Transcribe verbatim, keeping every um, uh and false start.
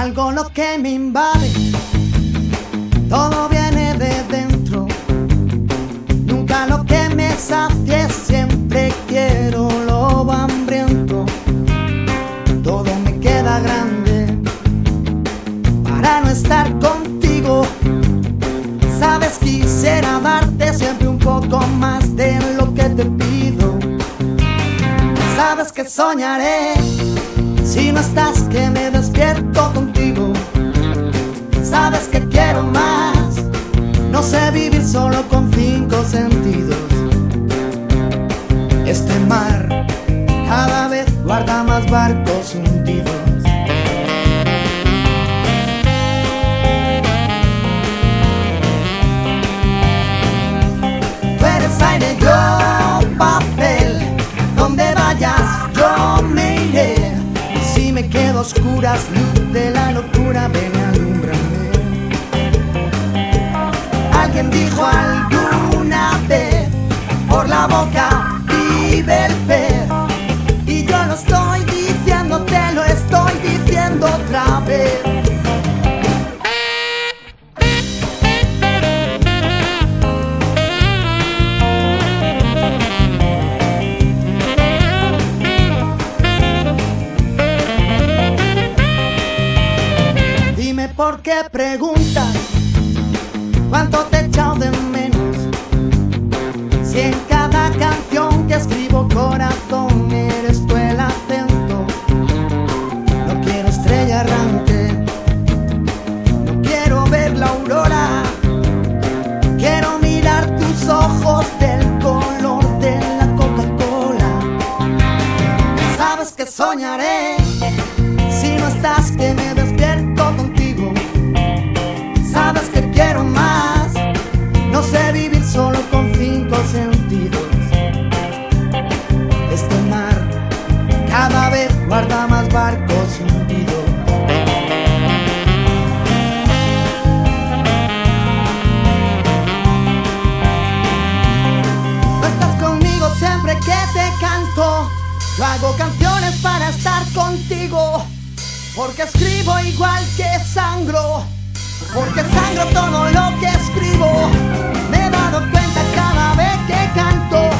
algo lo que me invade, todo viene de dentro. Nunca lo que me sacie, siempre quiero lo hambriento. Todo me queda grande para no estar contigo. Sabes, quisiera darte siempre un poco más de lo que te pido. Sabes que soñaré si no estás, que me despierto contigo. Sabes que quiero más, no sé vivir solo con cinco sentidos. Este mar cada vez guarda más barcos hundidos. Tú eres aire, yo papel, donde vayas yo me iré. Y si me quedo a oscuras, luz de la locura, ven y alúmbrame. Alguien dijo alguna vez, por la boca vive el pez. Y yo lo estoy diciendo, te lo estoy diciendo otra vez. Dime por qué preguntas cuánto te he echado de menos, si en cada canción que escribo, corazón, eres tú el acento. No quiero estrella errante, no quiero ver la aurora. Quiero mirar tus ojos del color de la Coca-Cola. Sabes que soñaré si no estás, que me despierto contigo. Sabes que quiero más, no sé vivir solo con cinco sentidos. Este mar cada vez guarda más barcos hundidos. No estás conmigo siempre que te canto. Yo hago canciones para estar contigo, porque escribo igual que sangro, porque sangro todo lo que escribo. Me he dado cuenta cada vez que canto